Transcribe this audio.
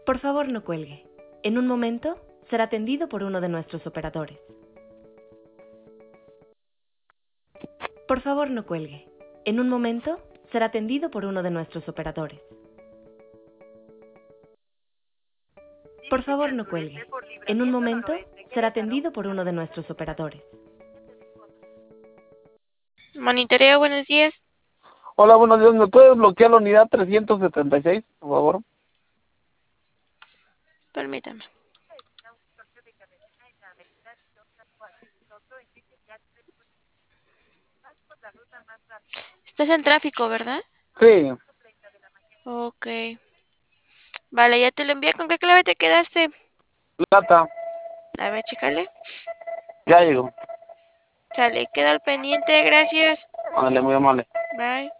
Por favor, no cuelgue. En un momento será atendido por uno de nuestros operadores. Por favor, no cuelgue. En un momento será atendido por uno de nuestros operadores. Por favor, no cuelgue. En un momento será atendido por uno de nuestros operadores. Monitoreo, buenos días. Hola, buenos días. ¿Me puedes bloquear la unidad 376, por favor? Permítame. Estás en tráfico, ¿verdad? Sí, Ok. Vale, ya te lo envié. ¿Con qué clave te quedaste? plata. A ver, chécale. Ya llegó. Sale, queda al pendiente. Gracias. Vale, muy amable. Bye.